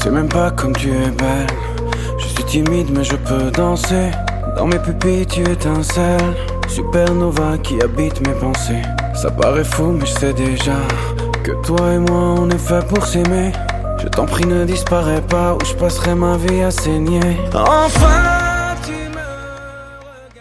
sais même pas comme tu es belle. Je suis timide mais je peux danser. Dans mes pupilles tu étincelles. Supernova qui habite mes pensées. Ça paraît fou mais je sais déjà que toi et moi on est fait pour s'aimer. Je t'en prie ne disparais pas ou je passerai ma vie à saigner. Enfin